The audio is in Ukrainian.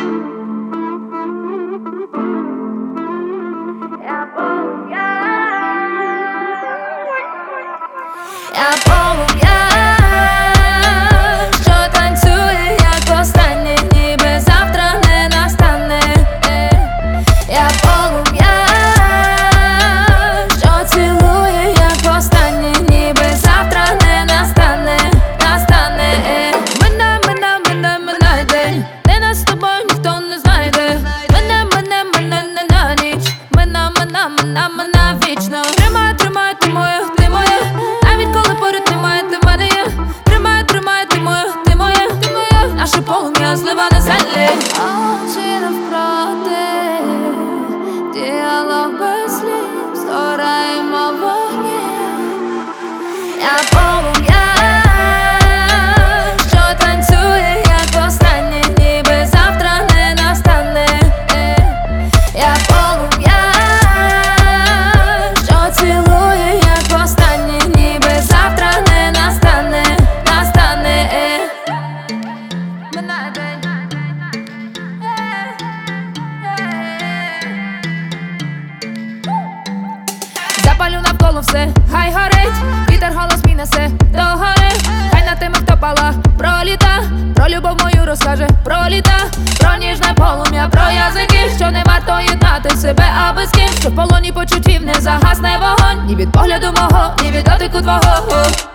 Я полум'я, що танцює, як останнє, ніби завтра не настане. Я полум'я, що цілує, як останнє, ніби завтра не настане. Минай день, де нас з тобою ніхто не знайде. Мене не на ніч, мина вічно. Тримай, ти моя, ти моя. Навіть коли поряд немає, ти в мене є. Тримай, ти моя. Наше полум'я злива не землі. Очі навпроти, діалог без слів, згораємо в вогні. Я полум'я, що танцює, як останнє, ніби завтра не настане. Я полум'я, що цілує, як останнє, ніби завтра не настане. Минає день. Запалю навколо все, хай горить, вітер голос мій несе до гори. Хай на тими, хто пала, проліта, про любов мою розкаже, про літа, про ніжне полум'я, про язики, що не варто єднати себе, аби з ким, що в полоні почуттів не загасне вогонь. Ні від погляду мого, ні від дотику твого.